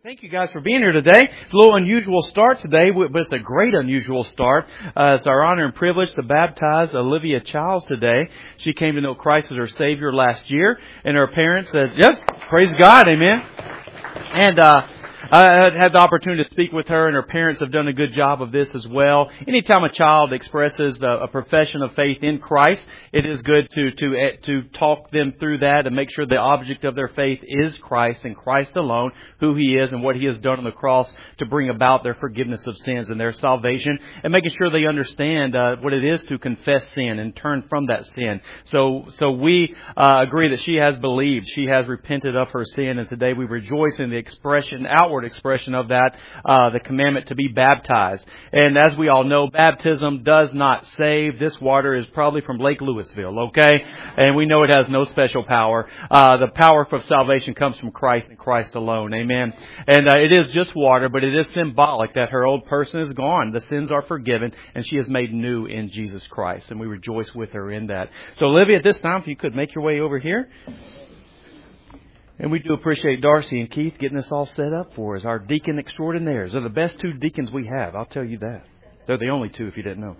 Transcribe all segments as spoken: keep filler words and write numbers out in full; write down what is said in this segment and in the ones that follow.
Thank you guys for being here today. It's a little unusual start today, but it's a great unusual start. Uh, it's our honor and privilege to baptize Olivia Childs today. She came to know Christ as her Savior last year, and her parents said, yes, praise God, amen. And uh I had the opportunity to speak with her, and her parents have done a good job of this as well. Anytime a child expresses the, a profession of faith in Christ, it is good to to to talk them through that and make sure the object of their faith is Christ and Christ alone, who He is and what He has done on the cross to bring about their forgiveness of sins and their salvation, and making sure they understand uh, what it is to confess sin and turn from that sin. So, so we uh, agree that she has believed, she has repented of her sin, and today we rejoice in the expression outward expression of that, uh, the commandment to be baptized. And as we all know, baptism does not save. This water is probably from Lake Louisville, okay? And we know it has no special power. Uh, the power for salvation comes from Christ and Christ alone, amen? And uh, it is just water, but it is symbolic that her old person is gone. The sins are forgiven, and she is made new in Jesus Christ. And we rejoice with her in that. So Olivia, at this time, if you could make your way over here. And we do appreciate Darcy and Keith getting this all set up for us. Our deacon extraordinaires. They're the best two deacons we have. I'll tell you that. They're the only two if you didn't know.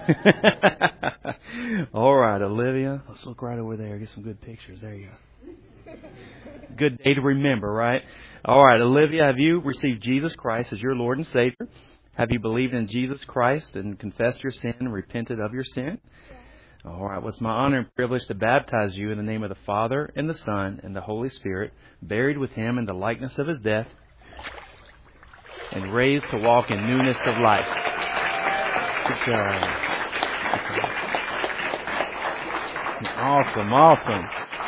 All right, Olivia. Let's look right over there. Get some good pictures. There you go. Good day to remember, right? All right, Olivia, have you received Jesus Christ as your Lord and Savior? Have you believed in Jesus Christ and confessed your sin and repented of your sin? All right, well, it's my honor and privilege to baptize you in the name of the Father and the Son and the Holy Spirit, buried with Him in the likeness of His death, and raised to walk in newness of life. Good job. Awesome, awesome.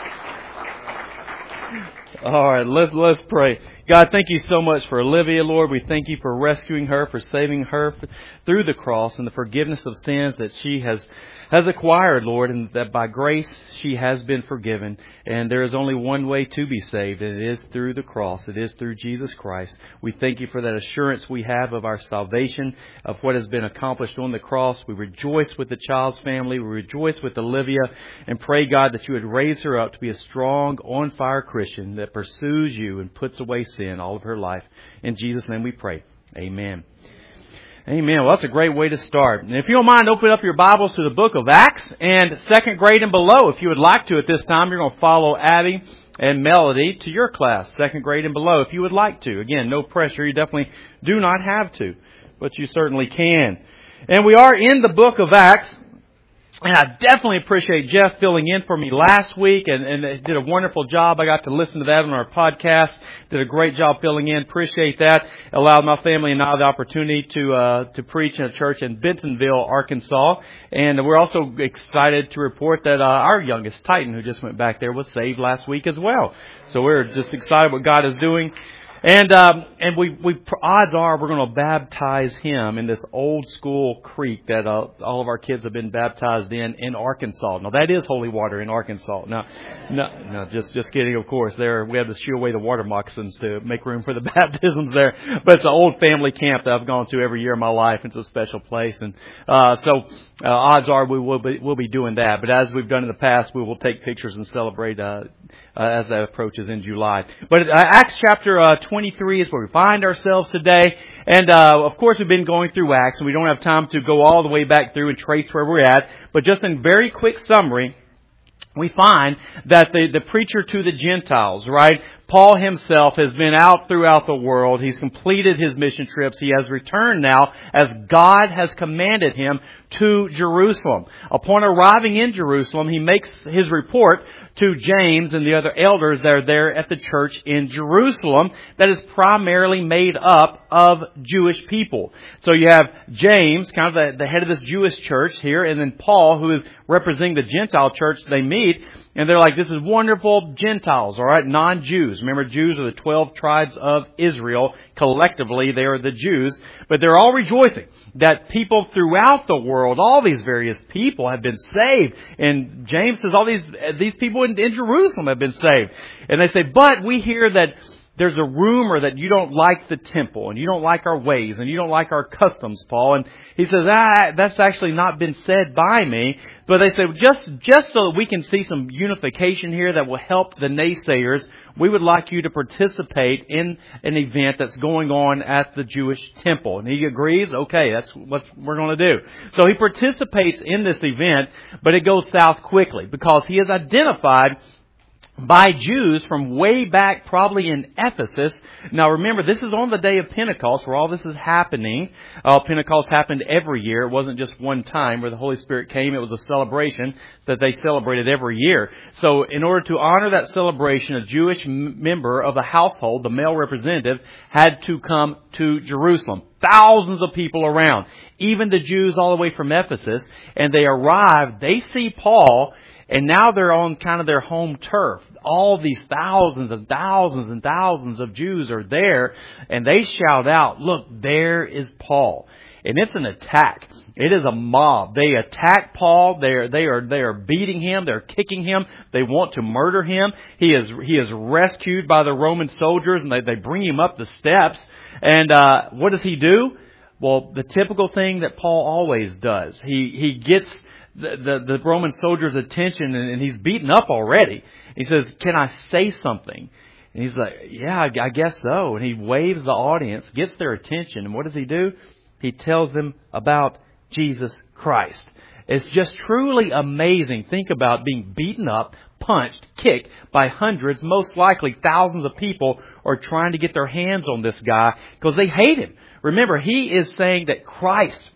All right, let's let's pray. God, thank you so much for Olivia, Lord. We thank you for rescuing her, for saving her through the cross and the forgiveness of sins that she has has acquired, Lord, and that by grace she has been forgiven. And there is only one way to be saved, and it is through the cross. It is through Jesus Christ. We thank you for that assurance we have of our salvation, of what has been accomplished on the cross. We rejoice with the Child's family. We rejoice with Olivia, and pray, God, that you would raise her up to be a strong, on-fire Christian that pursues you and puts away sin all of her life. In Jesus' name we pray. Amen. Amen. Well, that's a great way to start. And if you don't mind, open up your Bibles to the book of Acts and second grade and below. If you would like to at this time, you're going to follow Abby and Melody to your class, second grade and below, if you would like to. Again, no pressure. You definitely do not have to, but you certainly can. And we are in the book of Acts. And I definitely appreciate Jeff filling in for me last week, and, and did a wonderful job. I got to listen to that on our podcast. Did a great job filling in. Appreciate that. Allowed my family and I the opportunity to uh, to preach in a church in Bentonville, Arkansas. And we're also excited to report that uh, our youngest, Titan, who just went back there, was saved last week as well. So we're just excited what God is doing. And um, and we we odds are we're going to baptize him in this old school creek that uh, all of our kids have been baptized in in Arkansas. Now that is holy water in Arkansas. Now, no, no, just just kidding. Of course, there we have to shoo away the water moccasins to make room for the baptisms there. But it's an old family camp that I've gone to every year of my life. It's a special place, and uh, so uh, odds are we will be we'll be doing that. But as we've done in the past, we will take pictures and celebrate uh, uh, as that approaches in July. But uh, Acts chapter uh, twenty-three is where we find ourselves today. And, uh, of course, we've been going through Acts, and we don't have time to go all the way back through and trace where we're at. But just in very quick summary, we find that the, the preacher to the Gentiles, right? Paul himself has been out throughout the world. He's completed his mission trips. He has returned now as God has commanded him to Jerusalem. Upon arriving in Jerusalem, he makes his report to James and the other elders that are there at the church in Jerusalem that is primarily made up of Jewish people. So you have James, kind of the, the head of this Jewish church here, and then Paul, who is representing the Gentile church they meet. And they're like, this is wonderful Gentiles, all right, non-Jews. Remember, Jews are the twelve tribes of Israel. Collectively, they are the Jews. But they're all rejoicing that people throughout the world, all these various people have been saved. And James says all these these people in, in Jerusalem have been saved. And they say, but we hear that there's a rumor that you don't like the temple and you don't like our ways and you don't like our customs, Paul. And he says, ah, that's actually not been said by me. But they say, just, just so that we can see some unification here that will help the naysayers, we would like you to participate in an event that's going on at the Jewish temple. And he agrees, okay, that's what we're going to do. So he participates in this event, but it goes south quickly because he is identified by Jews from way back, probably in Ephesus. Now remember, this is on the day of Pentecost where all this is happening. Uh, Pentecost happened every year. It wasn't just one time where the Holy Spirit came. It was a celebration that they celebrated every year. So in order to honor that celebration, a Jewish m- member of the household, the male representative, had to come to Jerusalem. Thousands of people around, even the Jews all the way from Ephesus. And they arrive, they see Paul, and now they're on kind of their home turf. All these thousands and thousands and thousands of Jews are there, and they shout out, look, there is Paul. And it's an attack. It is a mob. They attack Paul. They are, they are, they are beating him. They're kicking him. They want to murder him. He is, he is rescued by the Roman soldiers, and they, they bring him up the steps. And, uh, what does he do? Well, the typical thing that Paul always does. He, he gets The, the, the Roman soldier's attention, and, and he's beaten up already. He says, can I say something? And he's like, yeah, I, I guess so. And he waves the audience, gets their attention. And what does he do? He tells them about Jesus Christ. It's just truly amazing. Think about being beaten up, punched, kicked by hundreds, most likely thousands of people are trying to get their hands on this guy because they hate him. Remember, he is saying that Christ,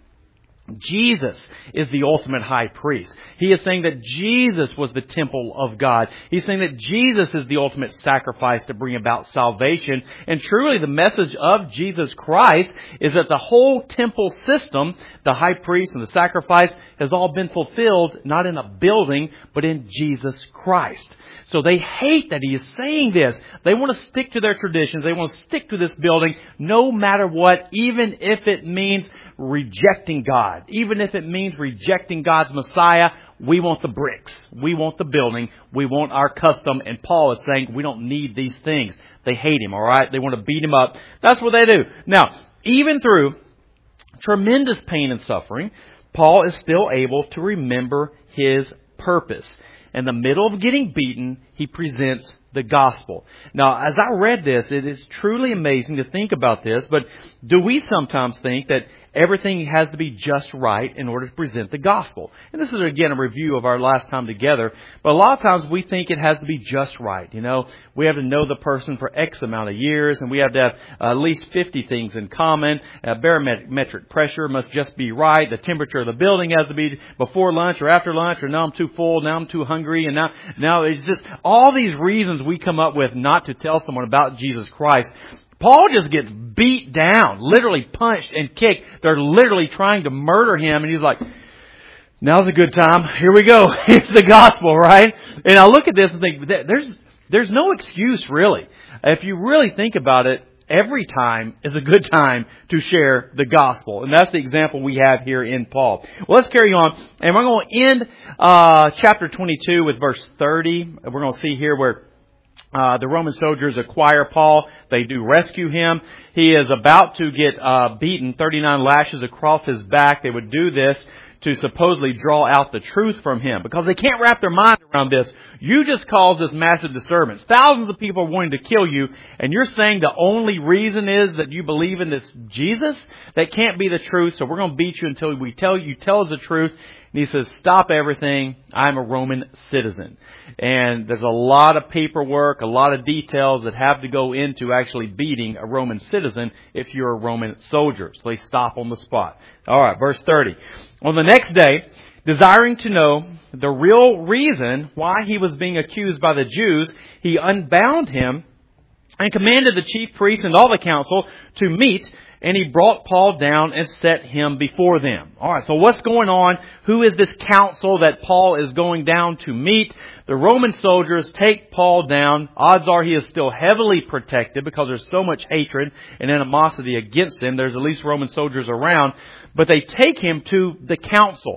Jesus is the ultimate high priest. He is saying that Jesus was the temple of God. He's saying that Jesus is the ultimate sacrifice to bring about salvation. And truly the message of Jesus Christ is that the whole temple system, the high priest and the sacrifice, has all been fulfilled, not in a building, but in Jesus Christ. So they hate that he is saying this. They want to stick to their traditions. They want to stick to this building no matter what, even if it means rejecting God. Even if it means rejecting God's Messiah, we want the bricks. We want the building. We want our custom. And Paul is saying we don't need these things. They hate him, all right? They want to beat him up. That's what they do. Now, even through tremendous pain and suffering, Paul is still able to remember his purpose. In the middle of getting beaten, he presents the gospel. Now, as I read this, it is truly amazing to think about this, but do we sometimes think that everything has to be just right in order to present the gospel? And this is, again, a review of our last time together, but a lot of times we think it has to be just right. You know, we have to know the person for X amount of years, and we have to have uh, at least fifty things in common. Uh, barometric pressure must just be right. The temperature of the building has to be before lunch or after lunch, or now I'm too full, now I'm too hungry, and now, now it's just all these reasons we come up with not to tell someone about Jesus Christ. Paul just gets beat down, literally punched and kicked. They're literally trying to murder him. And he's like, now's a good time. Here we go. It's the gospel, right? And I look at this and think, there's, there's no excuse really. If you really think about it, every time is a good time to share the gospel. And that's the example we have here in Paul. Well, let's carry on. And we're going to end uh, chapter twenty-two with verse thirty. We're going to see here where Uh, the Roman soldiers acquire Paul. They do rescue him. He is about to get uh, beaten, thirty-nine lashes across his back. They would do this to supposedly draw out the truth from him because they can't wrap their mind around this. You just caused this massive disturbance. Thousands of people are wanting to kill you, and you're saying the only reason is that you believe in this Jesus? That can't be the truth, so we're going to beat you until we tell you, you tell us the truth. And he says, stop everything. I'm a Roman citizen. And there's a lot of paperwork, a lot of details that have to go into actually beating a Roman citizen if you're a Roman soldier. So they stop on the spot. All right, verse thirty. On the next day, desiring to know the real reason why he was being accused by the Jews, he unbound him and commanded the chief priests and all the council to meet. And he brought Paul down and set him before them. All right, so what's going on? Who is this council that Paul is going down to meet? The Roman soldiers take Paul down. Odds are he is still heavily protected because there's so much hatred and animosity against him. There's at least Roman soldiers around. But they take him to the council.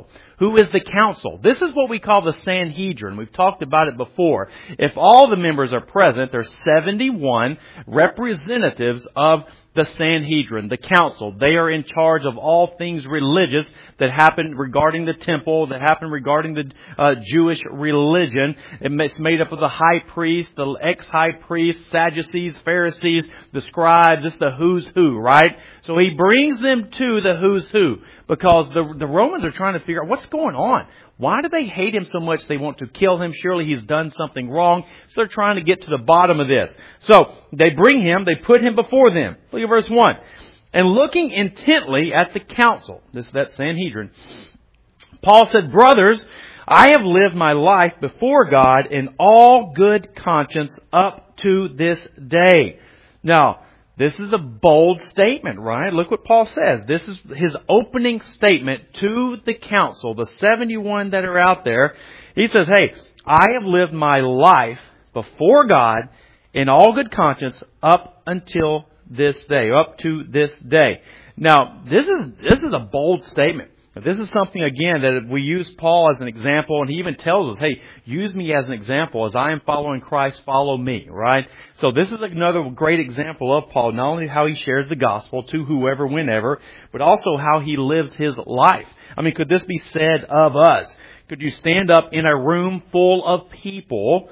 who is the council. This is what we call the Sanhedrin. We've talked about it before. If all the members are present, there's seventy-one representatives of the Sanhedrin, the council. They are in charge of all things religious that happen regarding the temple, that happen regarding the uh, Jewish religion. It's made up of the high priest, the ex-high priest, Sadducees, Pharisees, the scribes. It's the who's who, right? So he brings them to the who's who because the, the Romans are trying to figure out what's going on. Why do they hate him so much they want to kill him? Surely he's done something wrong. So they're trying to get to the bottom of this. So they bring him, they put him before them. Look at verse one. And looking intently at the council, this that Sanhedrin, Paul said, brothers, I have lived my life before God in all good conscience up to this day. Now, this is a bold statement, right? Look what Paul says. This is his opening statement to the council, the seventy-one that are out there. He says, hey, I have lived my life before God in all good conscience up until this day, up to this day. Now, this is this is a bold statement. This is something, again, that we use Paul as an example, and he even tells us, hey, use me as an example. As I am following Christ, follow me, right? So this is another great example of Paul, not only how he shares the gospel to whoever, whenever, but also how he lives his life. I mean, could this be said of us? Could you stand up in a room full of people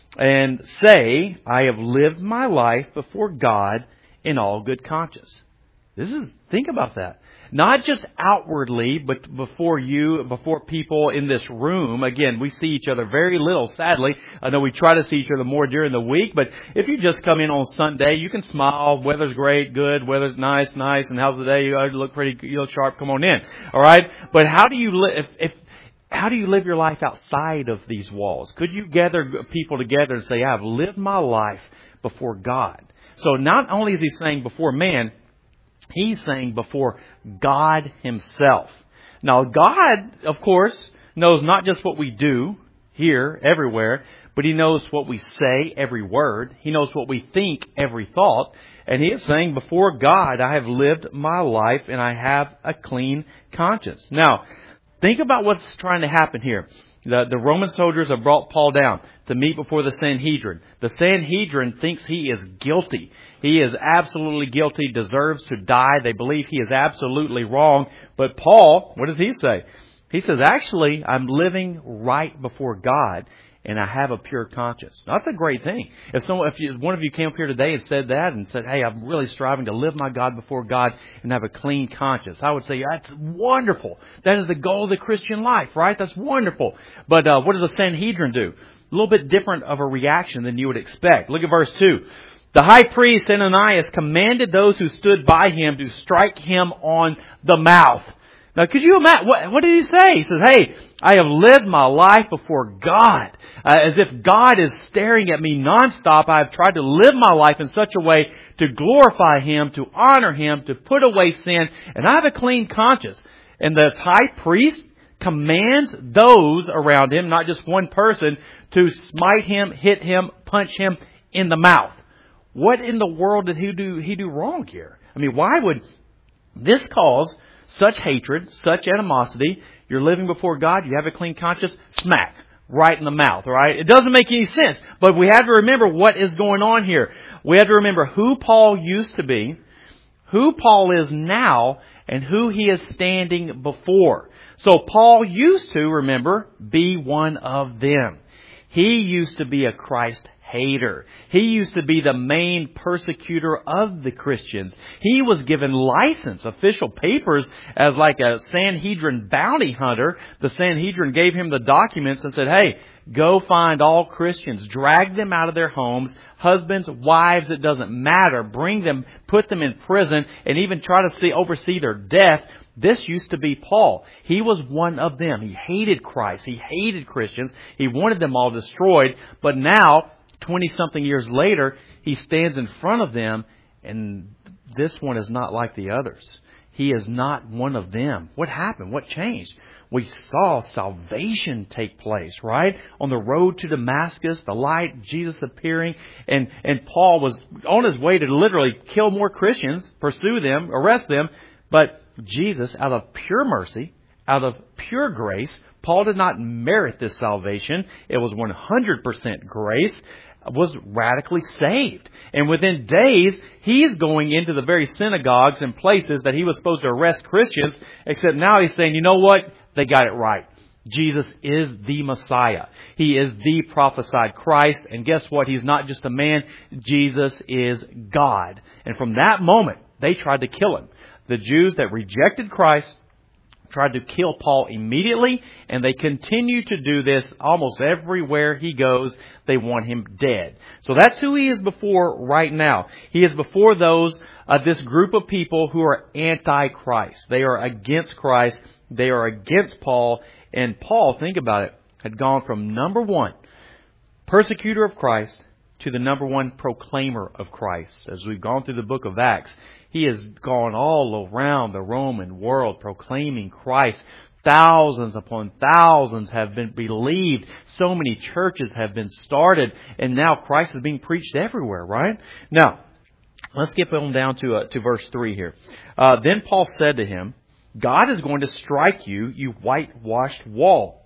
and say, I have lived my life before God in all good conscience? This is, think about that. Not just outwardly, but before you, before people in this room. Again, we see each other very little, sadly. I know we try to see each other more during the week, but if you just come in on Sunday, you can smile. Weather's great, good. Weather's nice, nice. And how's the day? You look pretty, you look sharp. Come on in. All right. But how do you live, if, if, how do you live your life outside of these walls? Could you gather people together and say, I've lived my life before God? So not only is he saying before man, he's saying before God himself. Now, God, of course, knows not just what we do here, everywhere, but he knows what we say, every word. He knows what we think, every thought. And he is saying, before God, I have lived my life and I have a clean conscience. Now, think about what's trying to happen here. The, the Roman soldiers have brought Paul down to meet before the Sanhedrin. The Sanhedrin thinks he is guilty. He is absolutely guilty, deserves to die. They believe he is absolutely wrong. But Paul, what does he say? He says, actually, I'm living right before God and I have a pure conscience. Now, that's a great thing. If someone, if you, one of you came up here today and said that and said, hey, I'm really striving to live my God before God and have a clean conscience, I would say, that's wonderful. That is the goal of the Christian life, right? That's wonderful. But uh, what does the Sanhedrin do? A little bit different of a reaction than you would expect. Look at verse two. The high priest Ananias commanded those who stood by him to strike him on the mouth. Now, could you imagine, what, what did he say? He says, hey, I have lived my life before God. Uh, as if God is staring at me nonstop. I have tried to live my life in such a way to glorify Him, to honor Him, to put away sin. And I have a clean conscience. And the high priest commands those around him, not just one person, to smite him, hit him, punch him in the mouth. What in the world did he do, he do wrong here? I mean, why would this cause such hatred, such animosity? You're living before God, you have a clean conscience, smack, right in the mouth, right? It doesn't make any sense, but we have to remember what is going on here. We have to remember who Paul used to be, who Paul is now, and who he is standing before. So Paul used to, remember, be one of them. He used to be a Christ hater. He used to be the main persecutor of the Christians. He was given license, official papers, as like a Sanhedrin bounty hunter. The Sanhedrin gave him the documents and said, hey, go find all Christians, drag them out of their homes, husbands, wives, it doesn't matter, bring them, put them in prison, and even try to see, oversee their death. This used to be Paul. He was one of them. He hated Christ. He hated Christians. He wanted them all destroyed. But now, twenty-something years later, he stands in front of them, and this one is not like the others. He is not one of them. What happened? What changed? We saw salvation take place, right? On the road to Damascus, the light, Jesus appearing, and, and Paul was on his way to literally kill more Christians, pursue them, arrest them, but Jesus, out of pure mercy, out of pure grace. Paul did not merit this salvation. It was one hundred percent grace. Was radically saved. And within days, he is going into the very synagogues and places that he was supposed to arrest Christians, except now he's saying, you know what? They got it right. Jesus is the Messiah. He is the prophesied Christ. And guess what? He's not just a man. Jesus is God. And from that moment, they tried to kill him. The Jews that rejected Christ tried to kill Paul immediately, and they continue to do this almost everywhere he goes. They want him dead. So that's who he is before right now. He is before those, uh, this group of people who are anti-Christ. They are against Christ. They are against Paul. And Paul, think about it, had gone from number one, persecutor of Christ, to the number one proclaimer of Christ. As we've gone through the book of Acts, he has gone all around the Roman world proclaiming Christ. Thousands upon thousands have been believed. So many churches have been started. And now Christ is being preached everywhere, right? Now, let's skip on down to uh, to verse three here. Uh, then Paul said to him, God is going to strike you, you whitewashed wall.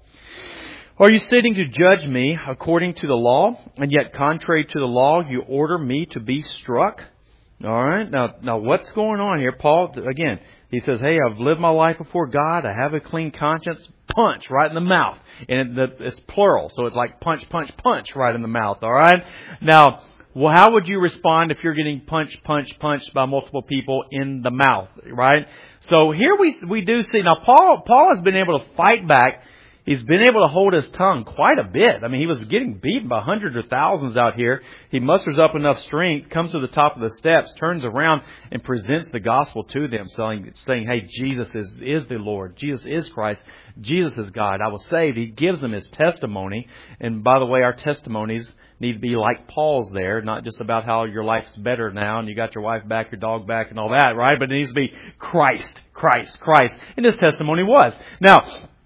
Are you sitting to judge me according to the law? And yet contrary to the law, you order me to be struck? All right. Now, now what's going on here? Paul, again, he says, hey, I've lived my life before God. I have a clean conscience. Punch right in the mouth. And it's plural. So it's like punch, punch, punch right in the mouth. All right. Now, well, how would you respond if you're getting punched, punched, punched by multiple people in the mouth? Right. So here we, we do see, now Paul, Paul has been able to fight back. He's been able to hold his tongue quite a bit. I mean, he was getting beaten by hundreds of thousands out here. He musters up enough strength, comes to the top of the steps, turns around, and presents the gospel to them, saying, saying hey, Jesus is, is the Lord. Jesus is Christ. Jesus is God. I was saved. He gives them his testimony. And by the way, our testimonies need to be like Paul's there, not just about how your life's better now and you got your wife back, your dog back, and all that, right? But it needs to be Christ, Christ, Christ. And his testimony was. Now,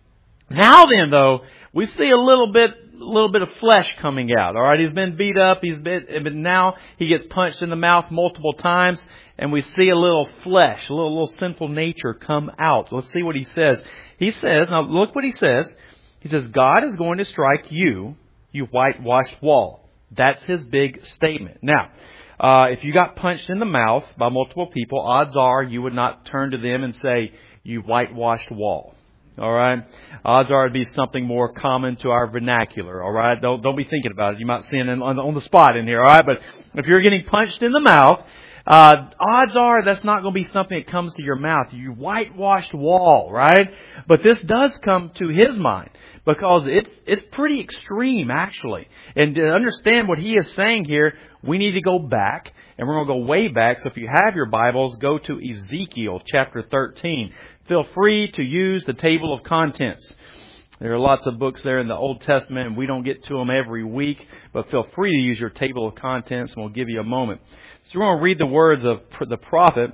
Now then, though, we see a little bit, a little bit of flesh coming out. All right, he's been beat up. He's been, but now he gets punched in the mouth multiple times, and we see a little flesh, a little, little sinful nature come out. Let's see what he says. He says, now look what he says. He says, God is going to strike you, you whitewashed wall. That's his big statement. Now, uh, if you got punched in the mouth by multiple people, odds are you would not turn to them and say, you whitewashed wall. All right. Odds are it'd be something more common to our vernacular. All right. Don't don't be thinking about it. You might see it on, on the spot in here. All right. But if you're getting punched in the mouth, uh, odds are that's not going to be something that comes to your mouth. You whitewashed wall. Right. But this does come to his mind because it's it's pretty extreme actually. And to understand what he is saying here, we need to go back, and we're going to go way back. So if you have your Bibles, go to Ezekiel chapter thirteen. Feel free to use the table of contents. There are lots of books there in the Old Testament, and we don't get to them every week, but feel free to use your table of contents, and we'll give you a moment. So we're going to read the words of the prophet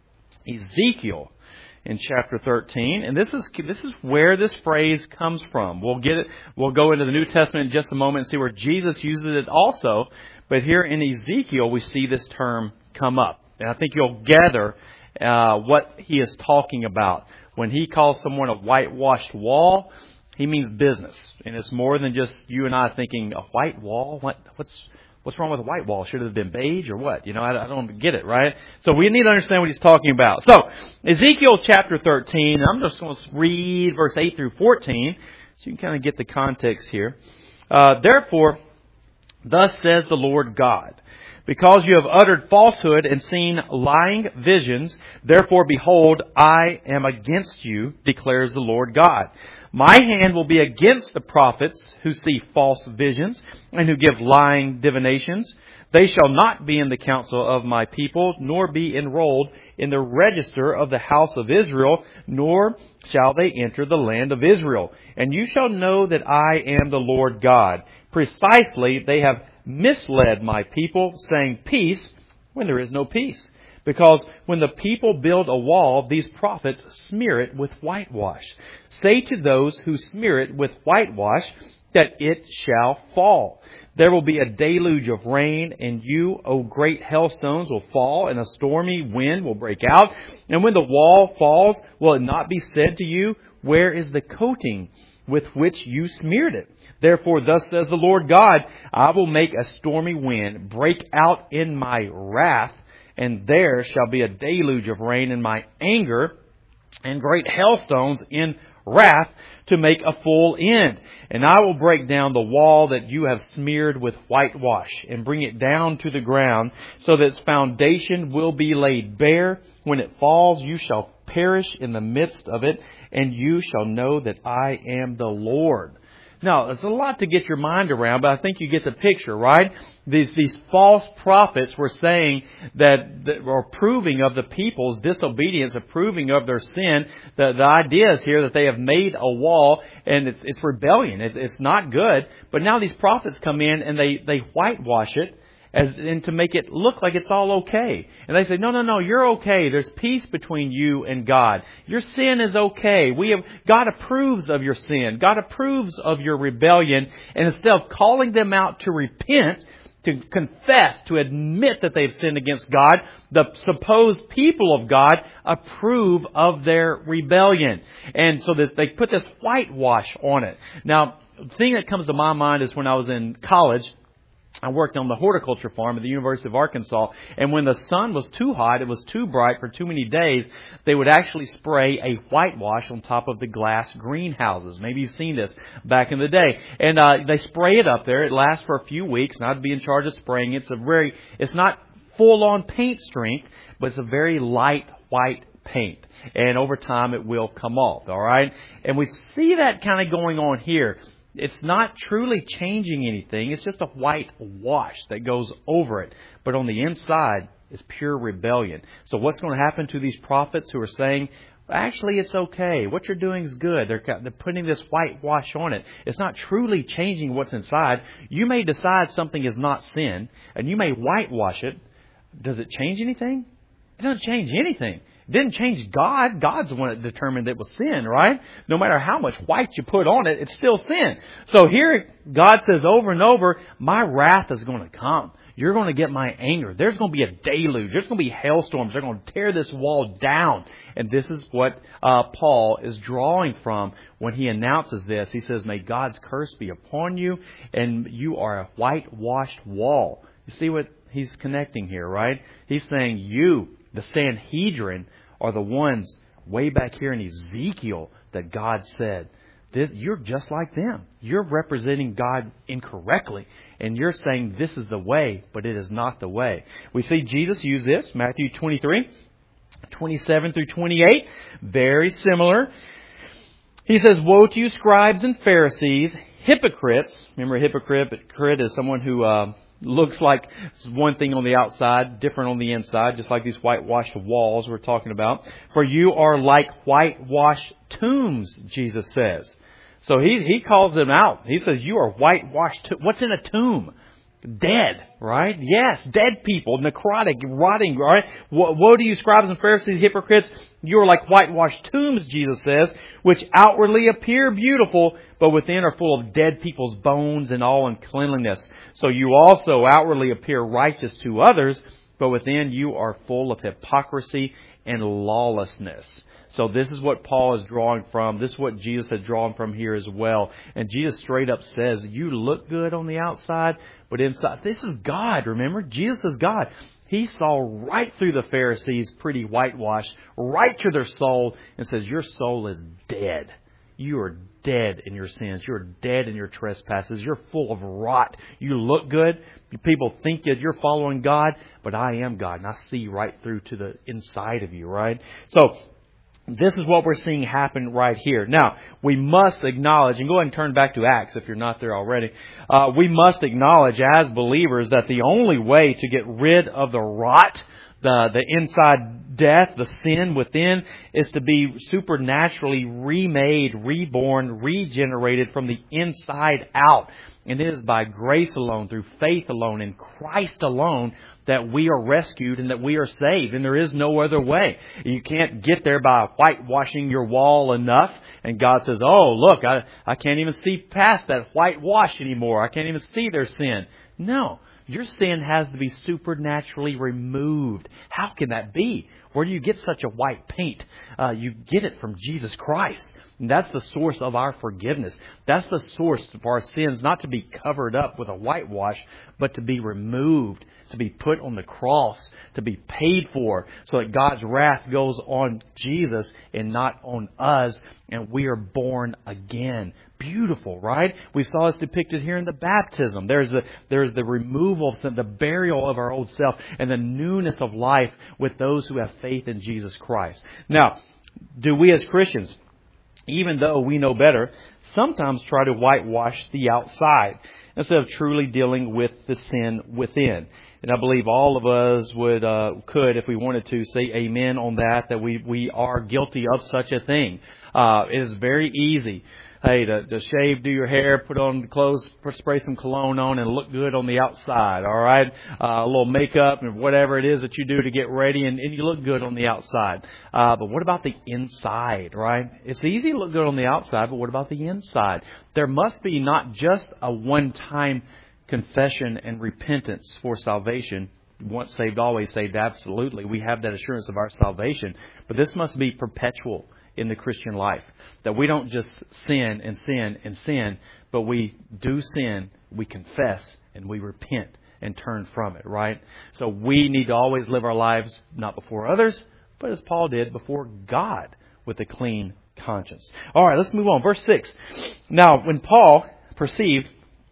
Ezekiel in chapter thirteen, and this is this is where this phrase comes from. We'll get it. We'll go into the New Testament in just a moment and see where Jesus uses it also. But here in Ezekiel, we see this term come up, and I think you'll gather Uh, what he is talking about. When he calls someone a whitewashed wall, he means business. And it's more than just you and I thinking, a white wall? What, what's what's wrong with a white wall? Should it have been beige or what? You know, I, I don't get it, right? So we need to understand what he's talking about. So, Ezekiel chapter thirteen, I'm just going to read verse eight through fourteen, so you can kind of get the context here. Uh, Therefore, thus says the Lord God, because you have uttered falsehood and seen lying visions, therefore behold, I am against you, declares the Lord God. My hand will be against the prophets who see false visions and who give lying divinations. They shall not be in the council of my people, nor be enrolled in the register of the house of Israel, nor shall they enter the land of Israel. And you shall know that I am the Lord God. Precisely, they have misled my people, saying peace when there is no peace. Because when the people build a wall, these prophets smear it with whitewash. Say to those who smear it with whitewash, that it shall fall. There will be a deluge of rain, and you, O great hailstones, will fall, and a stormy wind will break out. And when the wall falls, will it not be said to you, where is the coating with which you smeared it? Therefore, thus says the Lord God, I will make a stormy wind break out in my wrath, and there shall be a deluge of rain in my anger, and great hailstones in wrath, to make a full end. And I will break down the wall that you have smeared with whitewash, and bring it down to the ground, so that its foundation will be laid bare. When it falls, you shall perish in the midst of it, and you shall know that I am the Lord. Now, it's a lot to get your mind around, but I think you get the picture, right? These these false prophets were saying that, that were approving of the people's disobedience, approving of their sin. The, the idea is here that they have made a wall, and it's, it's rebellion. It, it's not good. But now these prophets come in and they, they whitewash it, as and to make it look like it's all okay. And they say, no, no, no, you're okay. There's peace between you and God. Your sin is okay. We have God approves of your sin. God approves of your rebellion. And instead of calling them out to repent, to confess, to admit that they've sinned against God, the supposed people of God approve of their rebellion. And so that they put this whitewash on it. Now, the thing that comes to my mind is when I was in college, I worked on the horticulture farm at the University of Arkansas, and when the sun was too hot, it was too bright for too many days, they would actually spray a whitewash on top of the glass greenhouses. Maybe you've seen this back in the day. And uh, they spray it up there. It lasts for a few weeks, and I'd be in charge of spraying it. It's a very, it's not full-on paint strength, but it's a very light white paint. And over time, it will come off, all right? And we see that kind of going on here. It's not truly changing anything. It's just a white wash that goes over it. But on the inside is pure rebellion. So what's going to happen to these prophets who are saying, actually, it's okay. What you're doing is good. They're, they're putting this whitewash on it. It's not truly changing what's inside. You may decide something is not sin, and you may whitewash it. Does it change anything? It doesn't change anything. It didn't change God. God's the one that determined it was sin, right? No matter how much white you put on it, it's still sin. So here God says over and over, my wrath is going to come. You're going to get my anger. There's going to be a deluge. There's going to be hailstorms. They're going to tear this wall down. And this is what uh, Paul is drawing from when he announces this. He says, may God's curse be upon you, and you are a whitewashed wall. You see what he's connecting here, right? He's saying you, the Sanhedrin, are the ones way back here in Ezekiel that God said, this, you're just like them. You're representing God incorrectly. And you're saying this is the way, but it is not the way. We see Jesus use this, Matthew twenty-three, twenty-seven through twenty-eight. Very similar. He says, woe to you, scribes and Pharisees, hypocrites. Remember, a hypocrite, hypocrite is someone who uh, looks like one thing on the outside, different on the inside, just like these whitewashed walls we're talking about. For you are like whitewashed tombs, Jesus says. So he he calls them out. He says, you are whitewashed. To- What's in a tomb? Dead, right? Yes, dead people, necrotic, rotting, right? Woe to you, scribes and Pharisees, hypocrites. You are like whitewashed tombs, Jesus says, which outwardly appear beautiful, but within are full of dead people's bones and all uncleanliness. So you also outwardly appear righteous to others, but within you are full of hypocrisy and lawlessness. So this is what Paul is drawing from. This is what Jesus had drawn from here as well. And Jesus straight up says, you look good on the outside, but inside, this is God, remember? Jesus is God. He saw right through the Pharisees' pretty whitewash, right to their soul, and says, your soul is dead. You are dead in your sins. You're dead in your trespasses. You're full of rot. You look good. People think that you're following God, but I am God, and I see right through to the inside of you, right? So, this is what we're seeing happen right here. Now, we must acknowledge, and go ahead and turn back to Acts if you're not there already. Uh, we must acknowledge as believers that the only way to get rid of the rot, the, the inside death, the sin within, is to be supernaturally remade, reborn, regenerated from the inside out. And it is by grace alone, through faith alone, in Christ alone, that we are rescued and that we are saved, and there is no other way. You can't get there by whitewashing your wall enough, and God says, oh, look, I, I can't even see past that whitewash anymore. I can't even see their sin. No, your sin has to be supernaturally removed. How can that be? Where do you get such a white paint? Uh, you get it from Jesus Christ. And that's the source of our forgiveness. That's the source of our sins, not to be covered up with a whitewash, but to be removed, to be put on the cross, to be paid for, so that God's wrath goes on Jesus and not on us, and we are born again. Beautiful, right? We saw this depicted here in the baptism. There's the, there's the removal of sin, the burial of our old self, and the newness of life with those who have faith in Jesus Christ. Now, do we as Christians, even though we know better, sometimes try to whitewash the outside instead of truly dealing with the sin within? And I believe all of us would uh, could, if we wanted to, say amen on that, that we, we are guilty of such a thing. Uh, it is very easy. Hey, to, to shave, do your hair, put on the clothes, spray some cologne on, and look good on the outside, all right? Uh, a little makeup and whatever it is that you do to get ready, and, and you look good on the outside. Uh, but what about the inside, right? It's easy to look good on the outside, but what about the inside? There must be not just a one-time confession and repentance for salvation. Once saved, always saved, absolutely. We have that assurance of our salvation. But this must be perpetual in the Christian life. That we don't just sin and sin and sin, but we do sin, we confess, and we repent and turn from it, right? So we need to always live our lives not before others, but as Paul did, before God with a clean conscience. All right, let's move on. Verse six. Now, when Paul perceived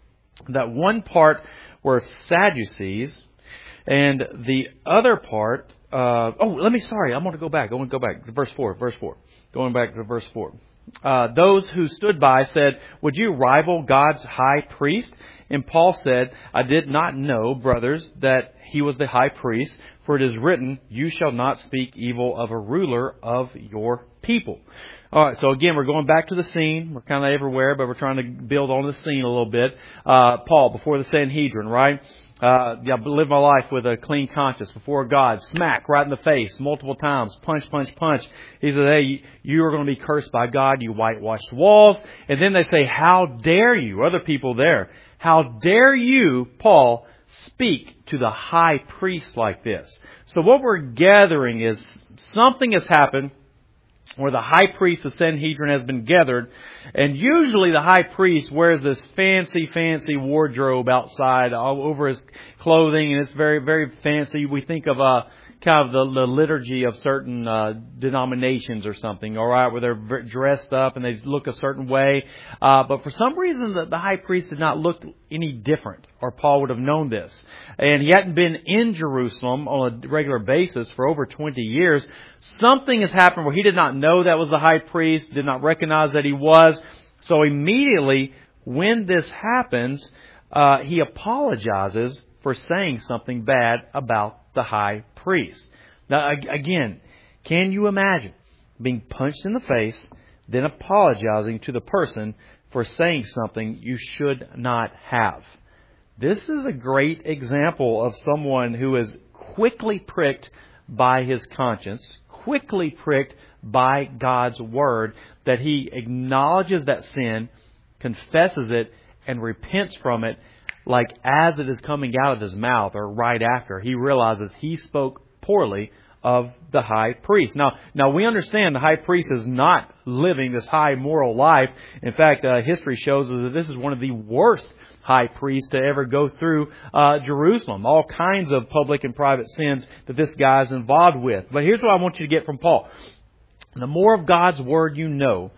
that one part were Sadducees and the other part, uh, oh, let me, sorry, I'm going to go back. I want to go back to verse four, verse four. Going back to verse four. Uh, those who stood by said, would you rival God's high priest? And Paul said, I did not know, brothers, that he was the high priest, for it is written, you shall not speak evil of a ruler of your people. All right, so again, we're going back to the scene. We're kind of everywhere, but we're trying to build on the scene a little bit. Uh, Paul, before the Sanhedrin, right? Uh, yeah, live my life with a clean conscience before God. Smack right in the face multiple times. Punch, punch, punch. He said, hey, you are going to be cursed by God. You whitewashed walls. And then they say, how dare you? Other people there. How dare you, Paul, speak to the high priest like this? So what we're gathering is something has happened where the high priest of Sanhedrin has been gathered. And usually the high priest wears this fancy, fancy wardrobe outside all over his clothing. And it's very, very fancy. We think of uh, kind of the, the liturgy of certain uh, denominations or something, all right, where they're dressed up and they look a certain way. Uh, but for some reason, the, the high priest did not look any different, or Paul would have known this. And he hadn't been in Jerusalem on a regular basis for over twenty years. Something has happened where he did not know that was the high priest, did not recognize that he was. So immediately when this happens, uh, he apologizes for saying something bad about the high priest. Now, again, can you imagine being punched in the face, then apologizing to the person for saying something you should not have? This is a great example of someone who is quickly pricked by his conscience, quickly pricked by God's word, that he acknowledges that sin, confesses it, and repents from it, like as it is coming out of his mouth or right after. He realizes he spoke poorly of the high priest. Now, now we understand the high priest is not living this high moral life. In fact, uh, history shows us that this is one of the worst high priests to ever go through uh, Jerusalem. All kinds of public and private sins that this guy is involved with. But here's what I want you to get from Paul. The more of God's word you know,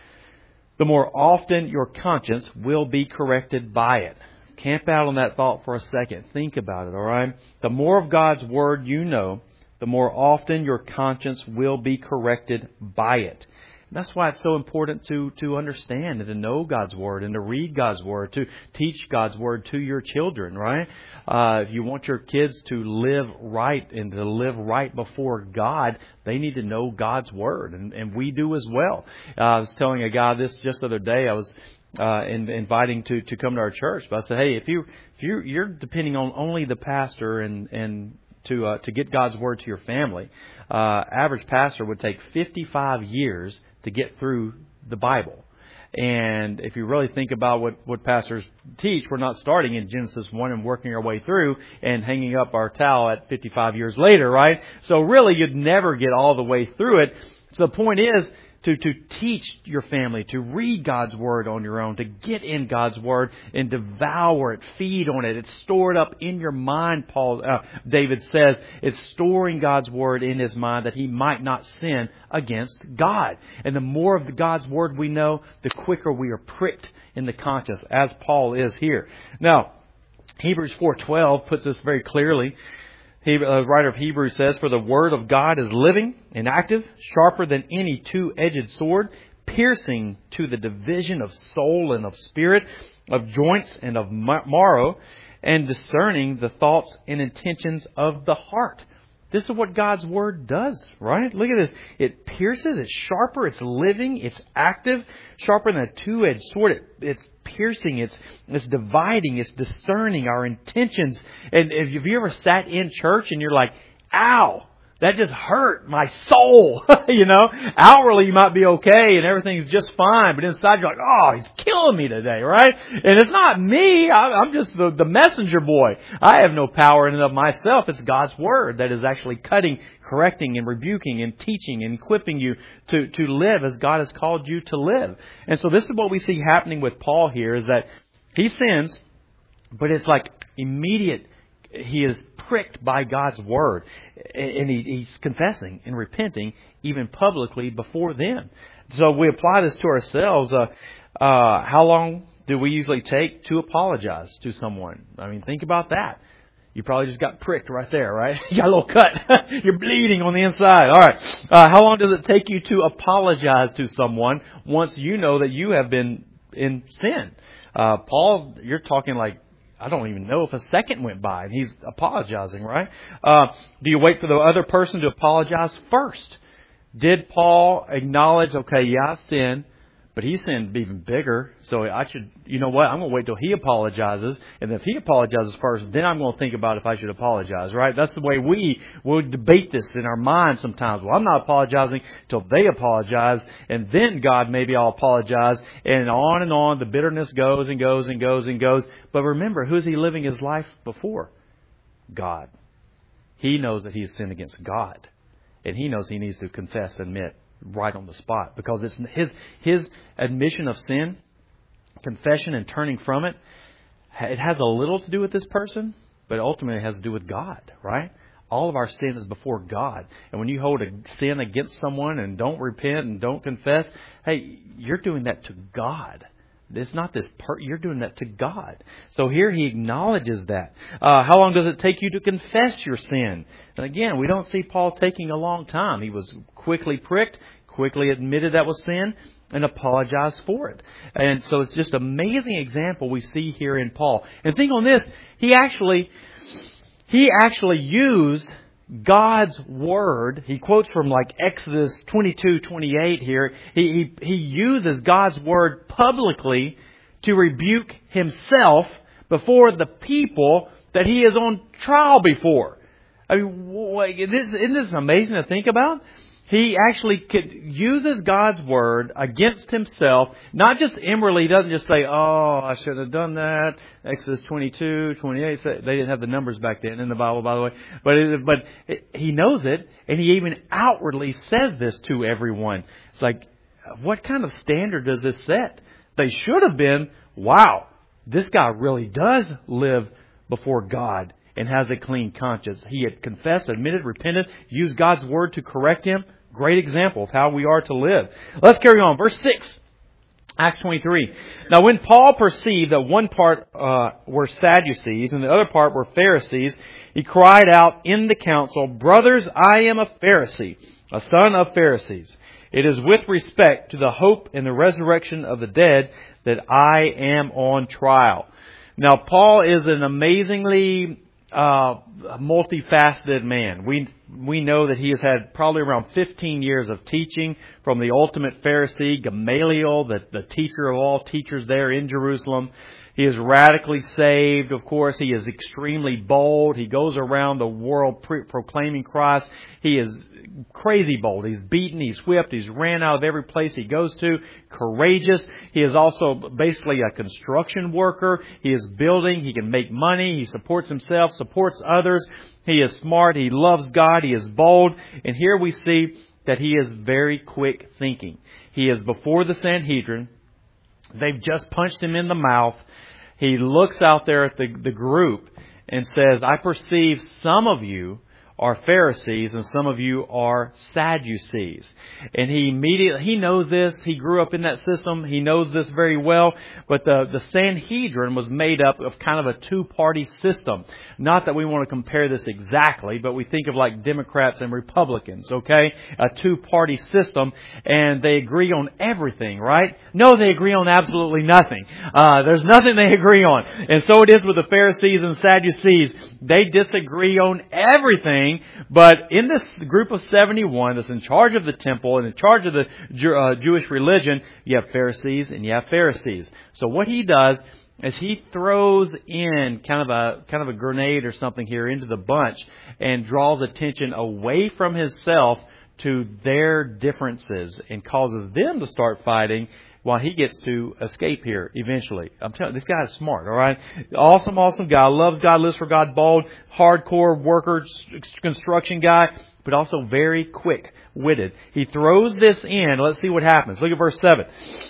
the more often your conscience will be corrected by it. Camp out on that thought for a second. Think about it, all right? The more of God's word you know, the more often your conscience will be corrected by it. And that's why it's so important to, to understand and to know God's word and to read God's word, to teach God's word to your children, right? Uh, if you want your kids to live right and to live right before God, they need to know God's word. And, and we do as well. Uh, I was telling a guy this just the other day. I was uh, in, inviting to, to come to our church. But I said, hey, if you if you you're depending on only the pastor and and to uh, to get God's word to your family, uh, average pastor would take fifty-five years to get through the Bible. And if you really think about what, what pastors teach, we're not starting in Genesis one and working our way through and hanging up our towel at fifty-five years later, right? So really, you'd never get all the way through it. So the point is to, to teach your family, to read God's Word on your own, to get in God's Word and devour it, feed on it. It's stored up in your mind, Paul, uh, David says. It's storing God's Word in his mind that he might not sin against God. And the more of the God's Word we know, the quicker we are pricked in the conscience, as Paul is here. Now, Hebrews four twelve puts this very clearly. The writer of Hebrews says, "For the word of God is living and active, sharper than any two-edged sword, piercing to the division of soul and of spirit, of joints and of marrow, and discerning the thoughts and intentions of the heart." This is what God's Word does, right? Look at this. It pierces, it's sharper, it's living, it's active, sharper than a two-edged sword. It, it's piercing, it's, it's dividing, it's discerning our intentions. And if you ever sat in church and you're like, ow, that just hurt my soul. You know, outwardly you might be okay and everything's just fine, but inside you're like, oh, he's killing me today, right? And it's not me. I'm just the, the messenger boy. I have no power in and of myself. It's God's Word that is actually cutting, correcting, and rebuking, and teaching, and equipping you to, to live as God has called you to live. And so this is what we see happening with Paul here, is that he sins, but it's like immediate. He is pricked by God's Word, and he, he's confessing and repenting even publicly before them. So we apply this to ourselves. Uh, uh, how long do we usually take to apologize to someone? I mean, think about that. You probably just got pricked right there, right? You got a little cut. You're bleeding on the inside. All right. Uh, how long does it take you to apologize to someone once you know that you have been in sin? Uh, Paul, you're talking like, I don't even know if a second went by and he's apologizing, right? Uh, do you wait for the other person to apologize first? Did Paul acknowledge, okay, yeah, I've sinned, but he sinned even bigger, so I should, you know what, I'm going to wait till he apologizes, and if he apologizes first, then I'm going to think about if I should apologize, right? That's the way we will debate this in our minds sometimes. Well, I'm not apologizing till they apologize, and then God, maybe I'll apologize, and on and on, the bitterness goes and goes and goes and goes. But remember, who's he living his life before? God. He knows that he's sinned against God, and he knows he needs to confess and admit right on the spot, because it's his his admission of sin, confession, and turning from it. It has a little to do with this person, but ultimately it has to do with God, right? All of our sin is before God, and when you hold a sin against someone and don't repent and don't confess, hey, you're doing that to God. It's not this part. You're doing that to God. So here he acknowledges that. Uh, how long does it take you to confess your sin? And again, we don't see Paul taking a long time. He was quickly pricked, quickly admitted that was sin, and apologized for it. And so it's just an amazing example we see here in Paul. And think on this. He actually, he actually used God's Word. He quotes from like Exodus twenty-two twenty-eight here. He, he, he uses God's Word publicly to rebuke himself before the people that he is on trial before. I mean, this, isn't this amazing to think about? He actually could, uses God's Word against himself, not just inwardly. He doesn't just say, oh, I should have done that. Exodus twenty-two twenty-eight, they didn't have the numbers back then in the Bible, by the way. But it, but it, he knows it, and he even outwardly says this to everyone. It's like, what kind of standard does this set? They should have been, wow, this guy really does live before God and has a clean conscience. He had confessed, admitted, repented, used God's Word to correct him. Great example of how we are to live. Let's carry on. Verse six, Acts twenty-three. Now when Paul perceived that one part uh, were Sadducees and the other part were Pharisees, he cried out in the council, "Brothers, I am a Pharisee, a son of Pharisees. It is with respect to the hope and the resurrection of the dead that I am on trial." Now Paul is an amazingly uh, multifaceted man. We we know that he has had probably around fifteen years of teaching from the ultimate Pharisee, Gamaliel, the, the teacher of all teachers there in Jerusalem. He is radically saved, of course. He is extremely bold. He goes around the world pre- proclaiming Christ. He is crazy bold. He's beaten, he's whipped, he's ran out of every place he goes to. Courageous. He is also basically a construction worker. He is building. He can make money. He supports himself, supports others. He is smart. He loves God. He is bold. And here we see that he is very quick thinking. He is before the Sanhedrin. They've just punched him in the mouth. He looks out there at the, the group and says, I perceive some of you are Pharisees and some of you are Sadducees. And he immediately, he knows this. He grew up in that system. He knows this very well. But the, the Sanhedrin was made up of kind of a two-party system. Not that we want to compare this exactly, but we think of like Democrats and Republicans, okay? A two-party system, and they agree on everything, right? No, they agree on absolutely nothing. Uh, there's nothing they agree on. And so it is with the Pharisees and Sadducees. They disagree on everything. But in this group of seventy-one that's in charge of the temple and in charge of the uh, Jewish religion, you have Pharisees and you have Pharisees. So what he does is he throws in kind of a kind of a grenade or something here into the bunch and draws attention away from himself to their differences and causes them to start fighting while he gets to escape here eventually. I'm telling you, this guy is smart, all right? Awesome, awesome guy. Loves God, lives for God, bold, hardcore worker, construction guy, but also very quick-witted. He throws this in. Let's see what happens. Look at verse seven.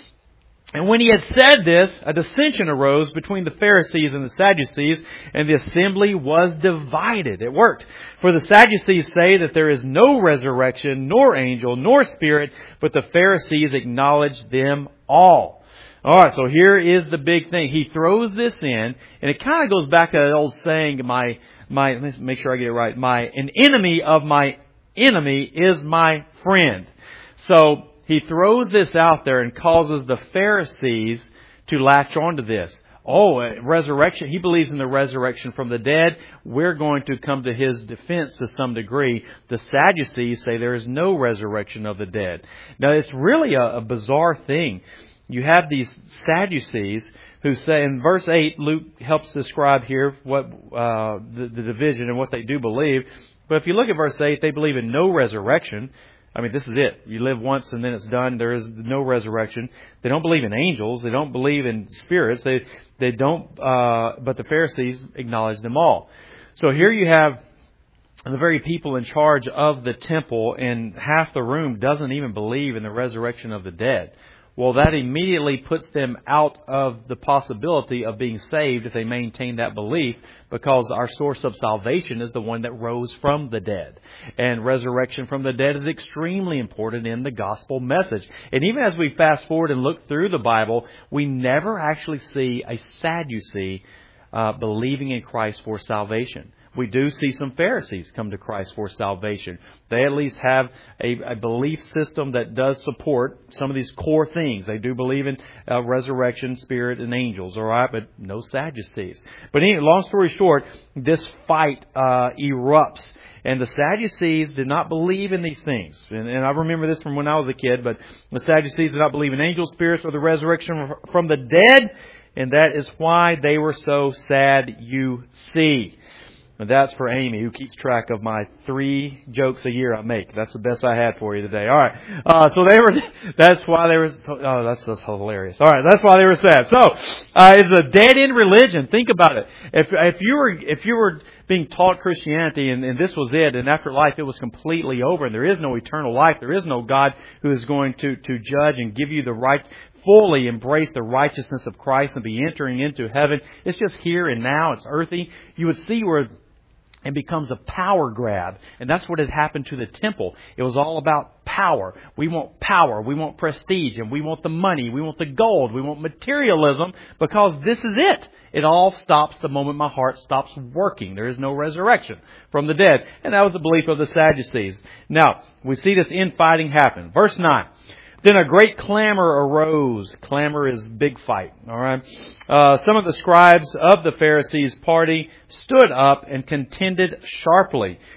And when he had said this, a dissension arose between the Pharisees and the Sadducees, and the assembly was divided. It worked. For the Sadducees say that there is no resurrection, nor angel, nor spirit, but the Pharisees acknowledge them all. All right, so here is the big thing. He throws this in, and it kind of goes back to that old saying, my, my, let me make sure I get it right, my, an enemy of my enemy is my friend. So, he throws this out there and causes the Pharisees to latch onto this. Oh, resurrection. He believes in the resurrection from the dead. We're going to come to his defense to some degree. The Sadducees say there is no resurrection of the dead. Now, it's really a, a bizarre thing. You have these Sadducees who say, in verse eight, Luke helps describe here what uh, the, the division and what they do believe. But if you look at verse eight, they believe in no resurrection. I mean, this is it. You live once and then it's done. There is no resurrection. They don't believe in angels. They don't believe in spirits. They they don't. Uh, but the Pharisees acknowledge them all. So here you have the very people in charge of the temple, and half the room doesn't even believe in the resurrection of the dead. Well, that immediately puts them out of the possibility of being saved if they maintain that belief, because our source of salvation is the one that rose from the dead. And resurrection from the dead is extremely important in the gospel message. And even as we fast forward and look through the Bible, we never actually see a Sadducee uh, believing in Christ for salvation. We do see some Pharisees come to Christ for salvation. They at least have a, a belief system that does support some of these core things. They do believe in uh, resurrection, spirit, and angels, all right, but no Sadducees. But anyway, long story short, this fight uh, erupts. And the Sadducees did not believe in these things. And, and I remember this from when I was a kid, but the Sadducees did not believe in angels, spirits, or the resurrection from the dead. And that is why they were so sad, you see. And that's for Amy, who keeps track of my three jokes a year I make. That's the best I had for you today. All right. Uh, so they were, that's why they were, oh, that's just hilarious. All right. That's why they were sad. So, uh, it's a dead end religion. Think about it. If, if you were, if you were being taught Christianity and, and this was it, and after life it was completely over and there is no eternal life, there is no God who is going to, to judge and give you the right, fully embrace the righteousness of Christ and be entering into heaven. It's just here and now. It's earthy. You would see where it becomes a power grab. And that's what had happened to the temple. It was all about power. We want power. We want prestige. And we want the money. We want the gold. We want materialism, because this is it. It all stops the moment my heart stops working. There is no resurrection from the dead. And that was the belief of the Sadducees. Now, we see this infighting happen. Verse nine. Then a great clamor arose. Clamor is big fight. All right. Uh, some of the scribes of the Pharisees' party stood up and contended sharply,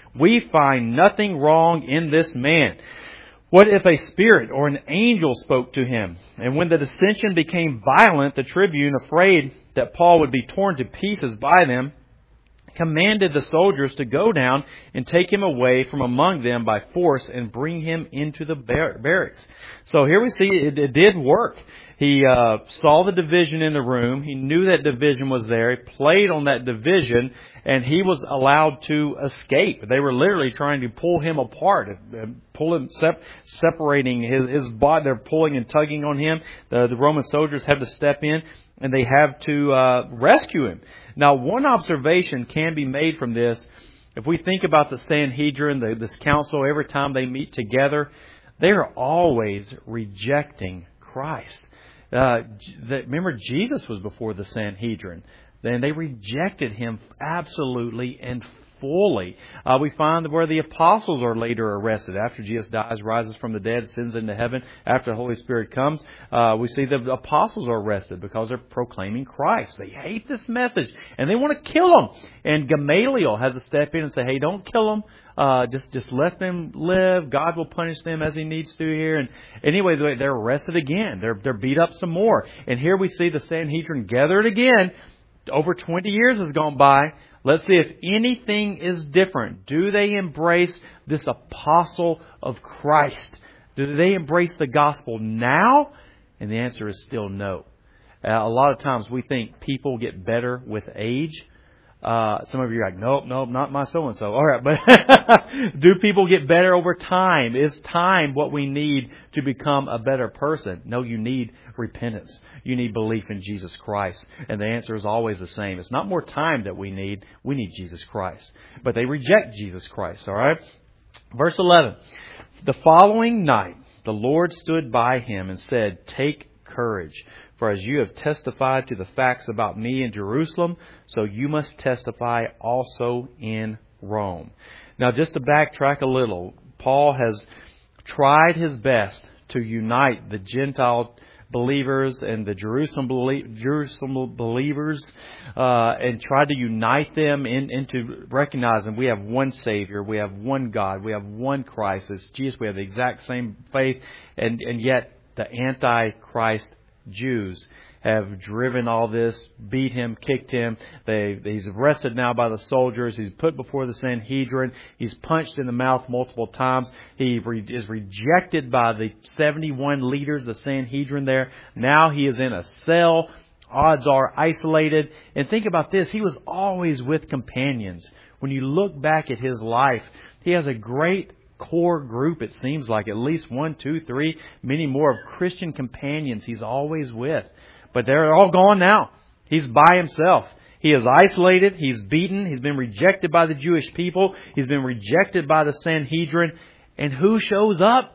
we find nothing wrong in this man. What if a spirit or an angel spoke to him? And when the dissension became violent, the tribune, afraid that Paul would be torn to pieces by them, commanded the soldiers to go down and take him away from among them by force and bring him into the bar- barracks. So here we see it, it did work. He uh, saw the division in the room. He knew that division was there. He played on that division, and he was allowed to escape. They were literally trying to pull him apart, pull him, sep- separating his, his body. They're pulling and tugging on him. The, the Roman soldiers have to step in, and they have to uh, rescue him. Now, one observation can be made from this. If we think about the Sanhedrin, the, this council, every time they meet together, they are always rejecting Christ. Uh, the, remember, Jesus was before the Sanhedrin. Then they rejected Him absolutely and fully. Uh, we find where the apostles are later arrested. After Jesus dies, rises from the dead, ascends into heaven, after the Holy Spirit comes, uh, we see the apostles are arrested because they're proclaiming Christ. They hate this message and they want to kill them. And Gamaliel has to step in and say, hey, don't kill them. Uh, just, just let them live. God will punish them as He needs to here. And anyway, they're arrested again. They're, they're beat up some more. And here we see the Sanhedrin gathered again. Over twenty years has gone by. Let's see if anything is different. Do they embrace this apostle of Christ? Do they embrace the gospel now? And the answer is still no. Uh, a lot of times we think people get better with age. Uh, some of you are like, nope, nope, not my so-and-so. All right, but do people get better over time? Is time what we need to become a better person? No, you need repentance. You need belief in Jesus Christ. And the answer is always the same. It's not more time that we need. We need Jesus Christ. But they reject Jesus Christ, all right? Verse eleven. The following night, the Lord stood by him and said, take courage. For as you have testified to the facts about me in Jerusalem, so you must testify also in Rome. Now, just to backtrack a little, Paul has tried his best to unite the Gentile believers and the Jerusalem, belie- Jerusalem believers uh, and tried to unite them in, into recognizing we have one Savior, we have one God, we have one Christ. It's Jesus, we have the exact same faith, and, and yet the Antichrist Jews have driven all this, beat him, kicked him. They, he's arrested now by the soldiers. He's put before the Sanhedrin. He's punched in the mouth multiple times. He re, is rejected by the seventy-one leaders, the Sanhedrin there. Now he is in a cell. Odds are isolated. And think about this. He was always with companions. When you look back at his life, he has a great core group, it seems like, at least one, two, three, many more of Christian companions he's always with. But they're all gone now. He's by himself. He is isolated. He's beaten. He's been rejected by the Jewish people. He's been rejected by the Sanhedrin. And who shows up?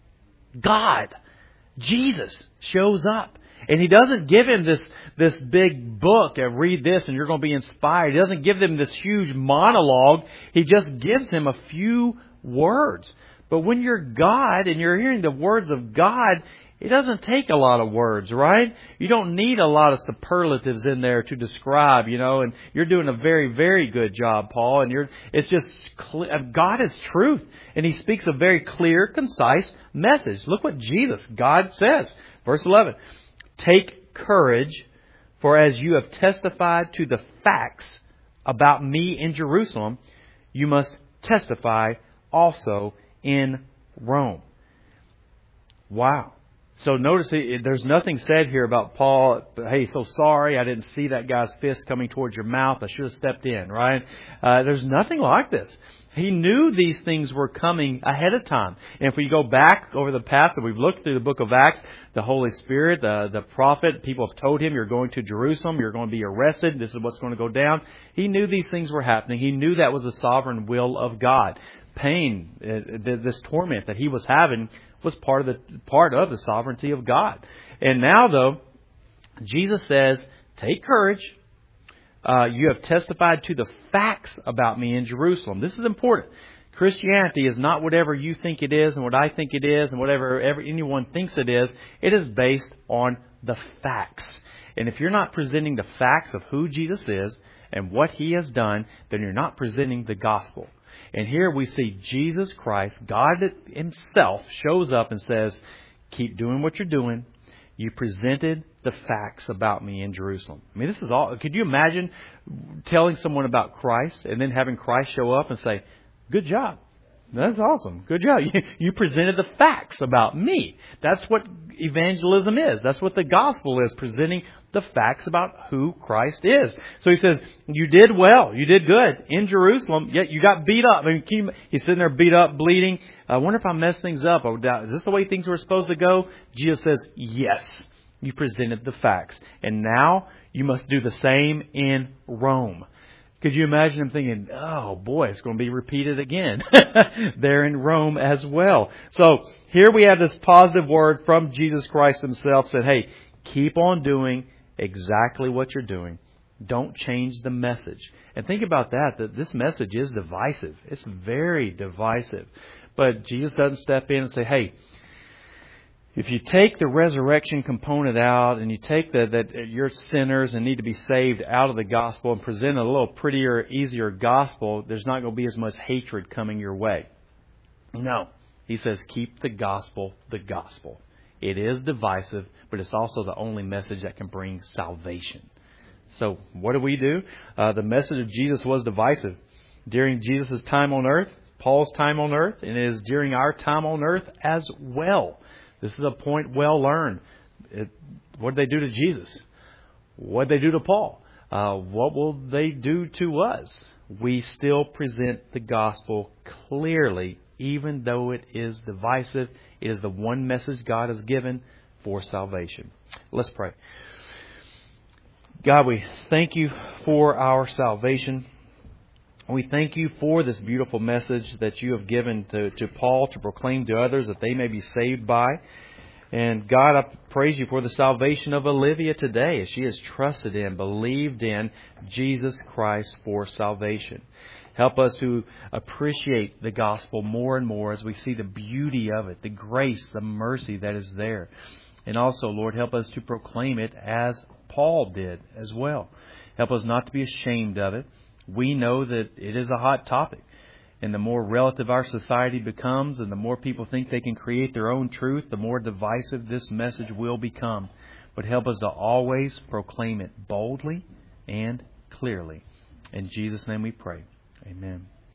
God. Jesus shows up. And He doesn't give him this, this big book and read this and you're going to be inspired. He doesn't give them this huge monologue. He just gives him a few words. But when you're God and you're hearing the words of God, it doesn't take a lot of words, right? You don't need a lot of superlatives in there to describe, you know, and you're doing a very, very good job, Paul. And you're, it's just, God is truth. And He speaks a very clear, concise message. Look what Jesus, God says. Verse eleven, take courage, for as you have testified to the facts about me in Jerusalem, you must testify also in Rome. Wow. So notice there's nothing said here about Paul, hey, so sorry, I didn't see that guy's fist coming towards your mouth. I should have stepped in, right? Uh, there's nothing like this. He knew these things were coming ahead of time. And if we go back over the past, and we've looked through the book of Acts, the Holy Spirit, the, the prophet, people have told him, you're going to Jerusalem, you're going to be arrested, this is what's going to go down. He knew these things were happening. He knew that was the sovereign will of God. Pain, uh, this torment that he was having was part of the part of the sovereignty of God. And now, though, Jesus says, take courage. Uh, you have testified to the facts about me in Jerusalem. This is important. Christianity is not whatever you think it is and what I think it is and whatever ever anyone thinks it is. It is based on the facts. And if you're not presenting the facts of who Jesus is and what He has done, then you're not presenting the gospel. And here we see Jesus Christ, God Himself, shows up and says, keep doing what you're doing. You presented the facts about me in Jerusalem. I mean, this is all. Could you imagine telling someone about Christ and then having Christ show up and say, good job. That's awesome. Good job. You, you presented the facts about me. That's what evangelism is. That's what the gospel is, presenting the facts about who Christ is. So He says, you did well. You did good in Jerusalem, yet you got beat up. I mean, you, he's sitting there beat up, bleeding. I wonder if I messed things up. Is this the way things were supposed to go? Jesus says, yes. You presented the facts. And now you must do the same in Rome. Could you imagine him thinking, oh boy, it's going to be repeated again there in Rome as well. So here we have this positive word from Jesus Christ Himself, said, hey, keep on doing exactly what you're doing. Don't change the message. And think about that, that this message is divisive. It's very divisive. But Jesus doesn't step in and say, hey, if you take the resurrection component out and you take the, that you're sinners and need to be saved out of the gospel and present a little prettier, easier gospel, there's not going to be as much hatred coming your way. No. He says, keep the gospel the gospel. It is divisive, but it's also the only message that can bring salvation. So what do we do? Uh, the message of Jesus was divisive. During Jesus' time on earth, Paul's time on earth, and it is during our time on earth as well. This is a point well learned. It, what did they do to Jesus? What did they do to Paul? Uh, what will they do to us? We still present the gospel clearly, even though it is divisive. It is the one message God has given for salvation. Let's pray. God, we thank You for our salvation. We thank You for this beautiful message that You have given to, to Paul to proclaim to others that they may be saved by. And God, I praise You for the salvation of Olivia today as she has trusted in, believed in Jesus Christ for salvation. Help us to appreciate the gospel more and more as we see the beauty of it, the grace, the mercy that is there. And also, Lord, help us to proclaim it as Paul did as well. Help us not to be ashamed of it. We know that it is a hot topic. And the more relative our society becomes and the more people think they can create their own truth, the more divisive this message will become. But help us to always proclaim it boldly and clearly. In Jesus' name we pray. Amen.